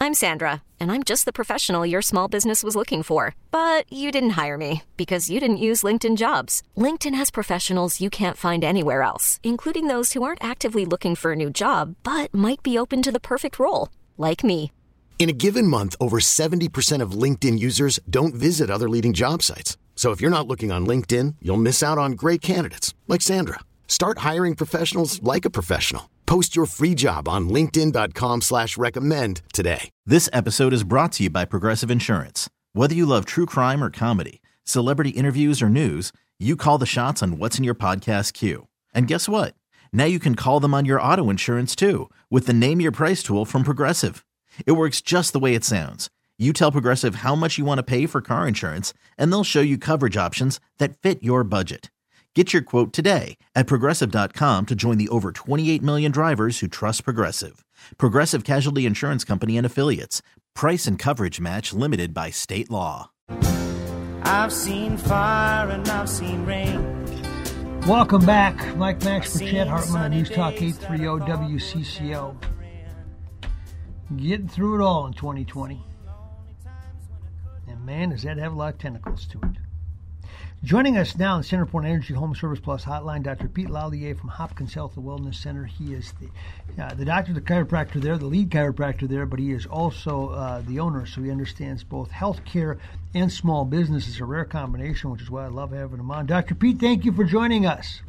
I'm Sandra, and I'm just the professional your small business was looking for. But you didn't hire me because you didn't use LinkedIn Jobs. LinkedIn has professionals you can't find anywhere else, including those who aren't actively looking for a new job, but might be open to the perfect role, like me. In a given month, over 70% of LinkedIn users don't visit other leading job sites. So if you're not looking on LinkedIn, you'll miss out on great candidates like Sandra. Start hiring professionals like a professional. Post your free job on linkedin.com/recommend today. This episode is brought to you by Progressive Insurance. Whether you love true crime or comedy, celebrity interviews or news, you call the shots on what's in your podcast queue. And guess what? Now you can call them on your auto insurance too with the Name Your Price tool from Progressive. It works just the way it sounds. You tell Progressive how much you want to pay for car insurance, and they'll show you coverage options that fit your budget. Get your quote today at Progressive.com to join the over 28 million drivers who trust Progressive. Progressive Casualty Insurance Company and Affiliates. Price and coverage match limited by state law. I've seen fire and I've seen rain. Welcome back. Mike Max for Chad Hartman on News Talk 830 WCCO. Getting through it all in 2020. And man, does that have a lot of tentacles to it. Joining us now in CenterPoint Energy Home Service Plus Hotline, Dr. Pete Lallier from Hopkins Health and Wellness Center. He is the doctor, the chiropractor there, the lead chiropractor there, but he is also the owner, so he understands both healthcare and small business. It's a rare combination, which is why I love having him on. Dr. Pete, thank you for joining us.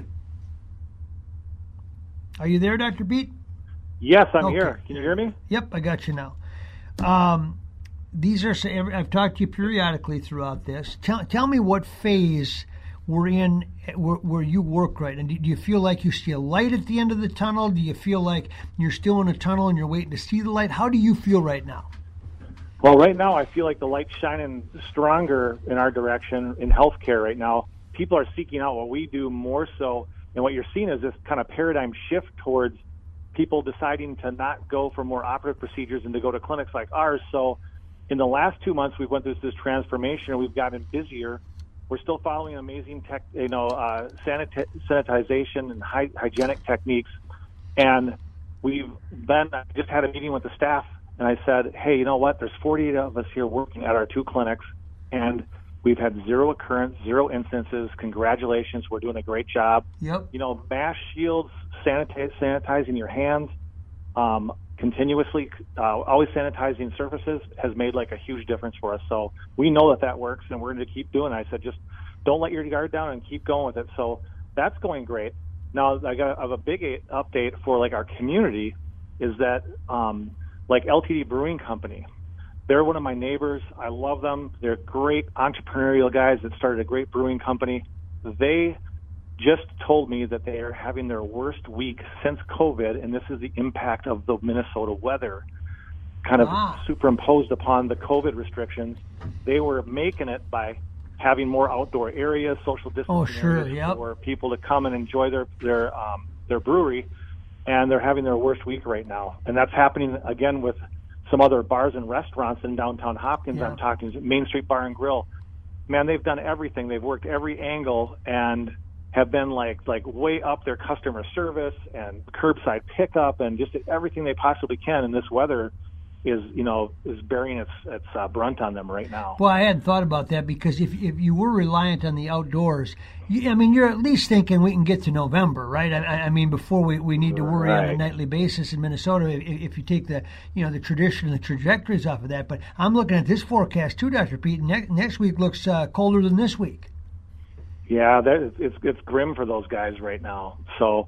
Are you there, Dr. Pete? Yes, I'm here. Can you hear me? Yep, I got you now. These are, I've talked to you periodically throughout this. Tell me what phase we're in where you work right. And do you feel like you see a light at the end of the tunnel? Do you feel like you're still in a tunnel and you're waiting to see the light? How do you feel right now? Well, right now I feel like the light's shining stronger in our direction in healthcare right now. People are seeking out what we do more so, and what you're seeing is this kind of paradigm shift towards people deciding to not go for more operative procedures and to go to clinics like ours. So in the last 2 months, we've went through this transformation and we've gotten busier. We're still following amazing sanitization and hygienic techniques. And I just had a meeting with the staff and I said, hey, you know what? There's 48 of us here working at our 2 clinics and we've had 0 occurrence, 0 instances. Congratulations. We're doing a great job. Yep. Mask shields, sanitizing your hands, continuously, always sanitizing surfaces has made like a huge difference for us. So we know that works, and we're going to keep doing it. I said, just don't let your guard down and keep going with it. So that's going great. Now I have a big update for like our community is that like LTD Brewing Company, they're one of my neighbors. I love them. They're great entrepreneurial guys that started a great brewing company. They just told me that they are having their worst week since COVID, and this is the impact of the Minnesota weather kind of superimposed upon the COVID restrictions. They were making it by having more outdoor areas, social distancing areas for people to come and enjoy their brewery, and they're having their worst week right now. And that's happening again with some other bars and restaurants in downtown Hopkins. I'm talking Main Street Bar and Grill. Man, they've done everything. They've worked every angle and have been like way up their customer service and curbside pickup and just everything they possibly can. And this weather is bearing its brunt on them right now. Well, I hadn't thought about that because if you were reliant on the outdoors, you're at least thinking we can get to November, right? I mean, before we need to worry on a nightly basis in Minnesota if you take the tradition and the trajectories off of that. But I'm looking at this forecast too, Dr. Pete. Next week looks colder than this week. Yeah, it's grim for those guys right now. So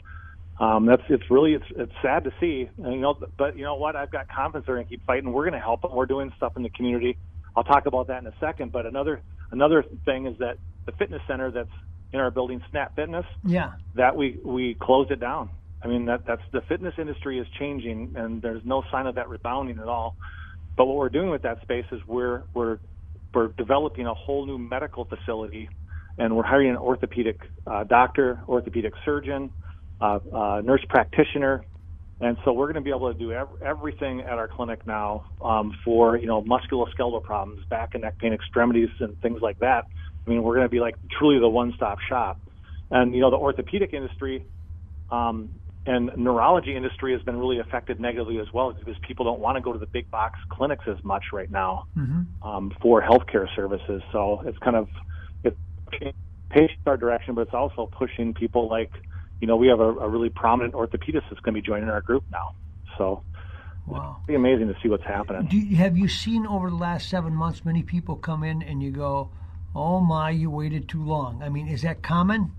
it's sad to see. But you know what? I've got confidence they're going to keep fighting. We're going to help them. We're doing stuff in the community. I'll talk about that in a second. But another thing is that the fitness center that's in our building, Snap Fitness, that we closed it down. I mean, that's the fitness industry is changing, and there's no sign of that rebounding at all. But what we're doing with that space is we're developing a whole new medical facility. And we're hiring an orthopedic doctor, orthopedic surgeon, nurse practitioner. And so we're going to be able to do everything at our clinic now for, musculoskeletal problems, back and neck pain, extremities, and things like that. I mean, we're going to be like truly the one-stop shop. And, the orthopedic industry, And neurology industry has been really affected negatively as well because people don't want to go to the big box clinics as much right now for healthcare services. So it's pushing our direction, but it's also pushing people like, we have a really prominent orthopedist that's going to be joining our group now. So wow, it's pretty amazing to see what's happening. Have you seen over the last 7 months many people come in and you go, oh my, you waited too long? I mean, is that common?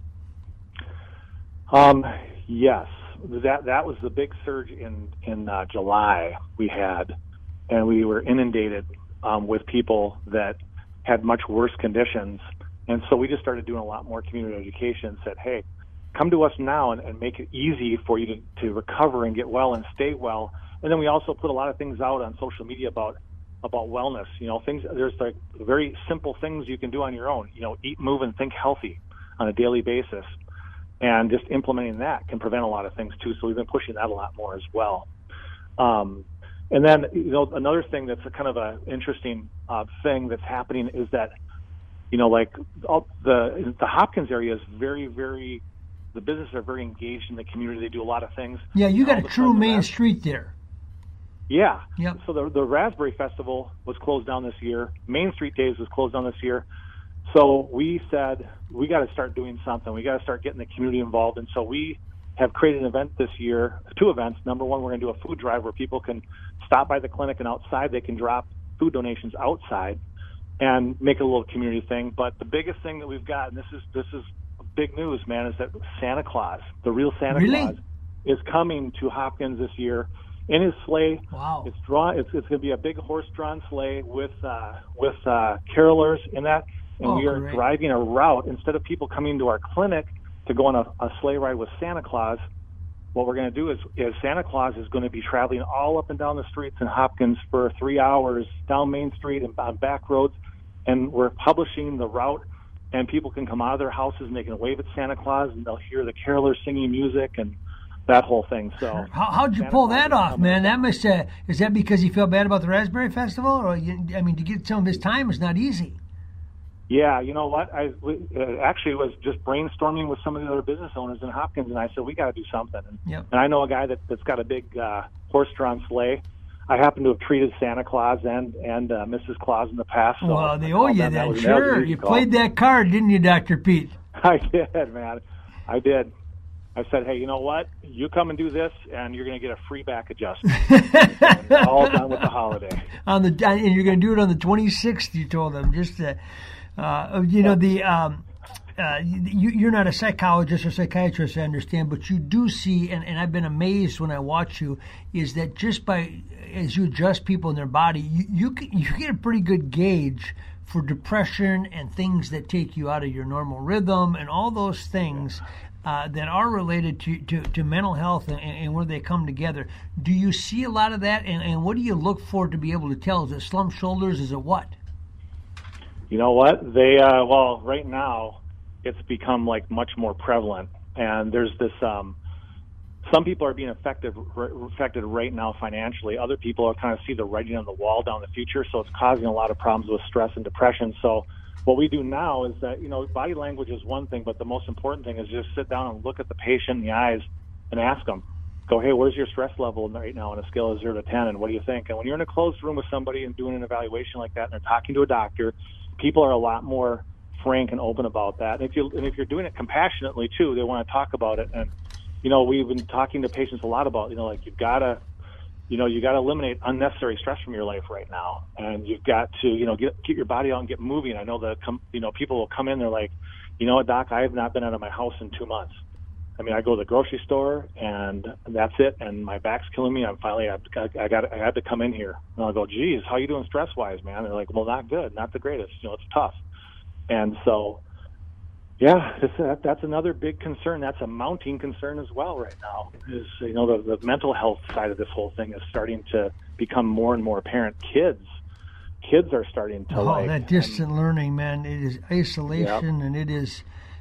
Yes. That was the big surge in July we had, and we were inundated with people that had much worse conditions. And so we just started doing a lot more community education, said, hey, come to us now and make it easy for you to recover and get well and stay well. And then we also put a lot of things out on social media about wellness. There's like very simple things you can do on your own. Eat, move, and think healthy on a daily basis. And just implementing that can prevent a lot of things too. So we've been pushing that a lot more as well. And then, another thing that's a kind of an interesting thing that's happening is that, like the Hopkins area is very, very, the businesses are very engaged in the community. They do a lot of things. Yeah, you got a true main street there. Yeah. Yep. So the Raspberry Festival was closed down this year. Main Street Days was closed down this year. So we said, we got to start doing something. We got to start getting the community involved. And so we have created an event this year, 2 events. Number one, we're going to do a food drive where people can stop by the clinic, and outside they can drop food donations outside and make it a little community thing. But the biggest thing that we've got, and this is big news, man, is that Santa Claus, the real Santa Claus, is coming to Hopkins this year in his sleigh. Wow. It's going to be a big horse-drawn sleigh with carolers in that. And we are driving a route. Instead of people coming to our clinic to go on a sleigh ride with Santa Claus, what we're going to do is Santa Claus is going to be traveling all up and down the streets in Hopkins for 3 hours down Main Street and on back roads. And we're publishing the route, and people can come out of their houses and they can wave at Santa Claus, and they'll hear the carolers singing music and that whole thing. So how'd you pull that off, man? That must is that because you feel bad about the Raspberry Festival, or to get some of his time is not easy. Yeah, you know what? I actually was just brainstorming with some of the other business owners in Hopkins, and I said, we got to do something. And I know a guy that's got a big horse-drawn sleigh. I happen to have treated Santa Claus and Mrs. Claus in the past. So well, they owe you that, sure. You played that card, didn't you, Dr. Pete? I did, man. I did. I said, hey, you know what? You come and do this, and you're going to get a free back adjustment. All done with the holiday. And you're going to do it on the 26th, you told them, just to... you're not a psychologist or psychiatrist, I understand, but you do see, and I've been amazed when I watch you, is that just as you adjust people in their body, you get a pretty good gauge for depression and things that take you out of your normal rhythm and all those things that are related to mental health and where they come together. Do you see a lot of that, and what do you look for to be able to tell? Is it slumped shoulders? Is it what? You know what? They right now it's become like much more prevalent, and there's this. Some people are being affected right now financially. Other people are kind of see the writing on the wall down the future, so it's causing a lot of problems with stress and depression. So what we do now is that body language is one thing, but the most important thing is just sit down and look at the patient in the eyes and ask them. Go, hey, where's your stress level right now on a scale of 0 to 10, and what do you think? And when you're in a closed room with somebody and doing an evaluation like that, and they're talking to a doctor, people are a lot more frank and open about that. And if you're doing it compassionately too, they want to talk about it. And we've been talking to patients a lot about you've got to eliminate unnecessary stress from your life right now, and you've got to get your body out and get moving. I know that people will come in, they're like, doc, I have not been out of my house in 2 months. I mean, I go to the grocery store and that's it, and my back's killing me. I had to come in here. And I'll go, geez, how you doing stress-wise, man? And they're like, well, not good, not the greatest. It's tough. And so, yeah, that's another big concern. That's a mounting concern as well right now. Is the mental health side of this whole thing is starting to become more and more apparent. Kids are starting to that distant learning, man. It is isolation, and it is.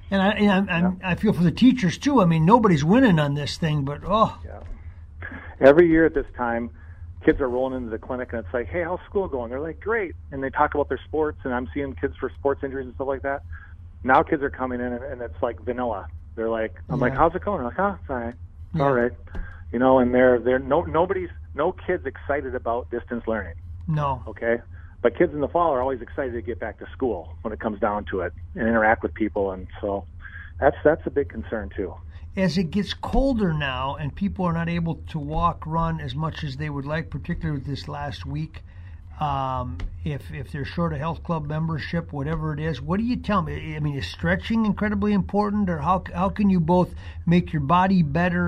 And I feel for the teachers, too. I mean, nobody's winning on this thing, but, Yeah. Every year at this time, kids are rolling into the clinic, and it's like, hey, how's school going? They're like, great. And they talk about their sports, and I'm seeing kids for sports injuries and stuff like that. Now kids are coming in, and it's like vanilla. They're like, I'm like, how's it going? They're like, it's all right. It's all right. You know, and no kid's excited about distance learning. No. Okay? But kids in the fall are always excited to get back to school when it comes down to it and interact with people. And so that's a big concern too. As it gets colder now and people are not able to walk, run as much as they would like, particularly this last week, if they're short of health club membership, whatever it is, what do you tell them? I mean, is stretching incredibly important, or how can you both make your body better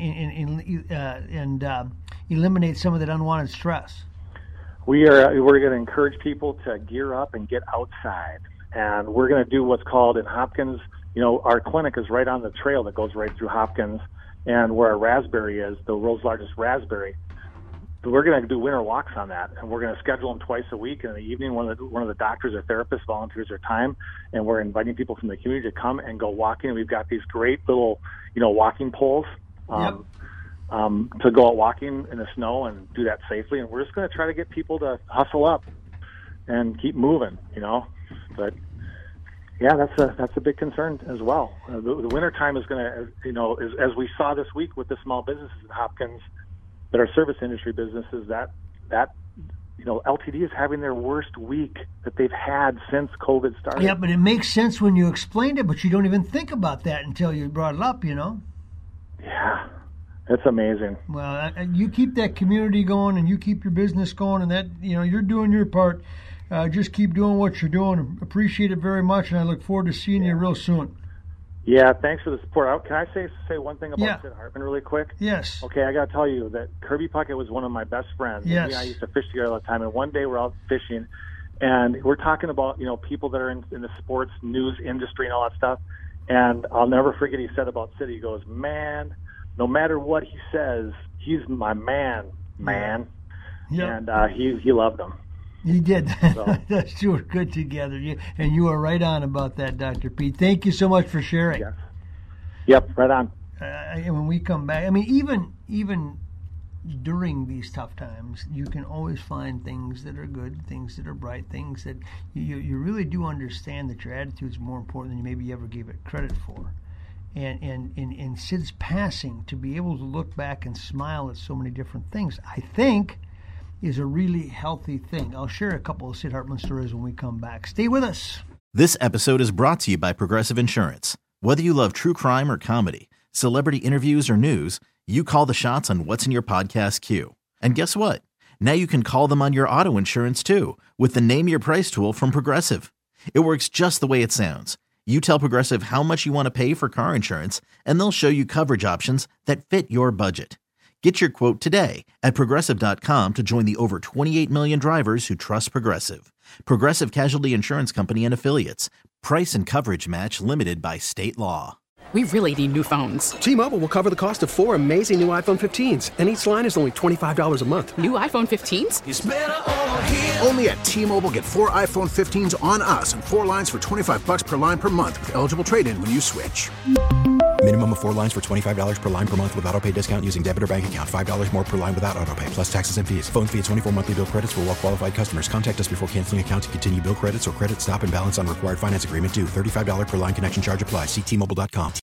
and eliminate some of that unwanted stress? We're going to encourage people to gear up and get outside, and we're going to do what's called in Hopkins. You know, our clinic is right on the trail that goes right through Hopkins, and where our raspberry is, the world's largest raspberry. We're going to do winter walks on that, and we're going to schedule them twice a week. In the evening, one of the doctors or therapists volunteers their time, and we're inviting people from the community to come and go walking. We've got these great little, walking poles to go out walking in the snow and do that safely. And we're just going to try to get people to hustle up and keep moving, But yeah, that's a big concern as well. The winter time is going to, as we saw this week with the small businesses in Hopkins, that are service industry businesses, that LTD is having their worst week that they've had since COVID started. Yeah, but it makes sense when you explained it, but you don't even think about that until you brought it up, Yeah, it's amazing. Well, you keep that community going and you keep your business going, and that, you're doing your part. Just keep doing what you're doing. Appreciate it very much, and I look forward to seeing you real soon. Yeah, thanks for the support. Can I say one thing about Sid Hartman really quick? Yes. Okay, I got to tell you that Kirby Puckett was one of my best friends. Yes. He and I used to fish together all the time, and one day we're out fishing, and we're talking about, people that are in the sports news industry and all that stuff, and I'll never forget he said about Sid, he goes, man, no matter what he says, he's my man. Yep. And he loved him. He did. So. Those two are good together. And you are right on about that, Dr. Pete. Thank you so much for sharing. Yes. Yep, right on. And when we come back, I mean, even during these tough times, you can always find things that are good, things that are bright, things that you really do understand that your attitude is more important than you maybe ever gave it credit for. And in Sid's passing, to be able to look back and smile at so many different things, I think, is a really healthy thing. I'll share a couple of Sid Hartman stories when we come back. Stay with us. This episode is brought to you by Progressive Insurance. Whether you love true crime or comedy, celebrity interviews or news, you call the shots on what's in your podcast queue. And guess what? Now you can call them on your auto insurance too with the Name Your Price tool from Progressive. It works just the way it sounds. You tell Progressive how much you want to pay for car insurance, and they'll show you coverage options that fit your budget. Get your quote today at Progressive.com to join the over 28 million drivers who trust Progressive. Progressive Casualty Insurance Company and Affiliates. Price and coverage match limited by state law. We really need new phones. T-Mobile will cover the cost of 4 amazing new iPhone 15s, and each line is only $25 a month. New iPhone 15s? It's better over here. Only at T-Mobile, get 4 iPhone 15s on us and 4 lines for $25 per line per month with eligible trade-in when you switch. Minimum of 4 lines for $25 per line per month with autopay discount using debit or bank account. $5 more per line without autopay, plus taxes and fees. Phone fee at 24 monthly bill credits for well-qualified customers. Contact us before canceling account to continue bill credits or credit stop and balance on required finance agreement due. $35 per line connection charge applies. See T-Mobile.com.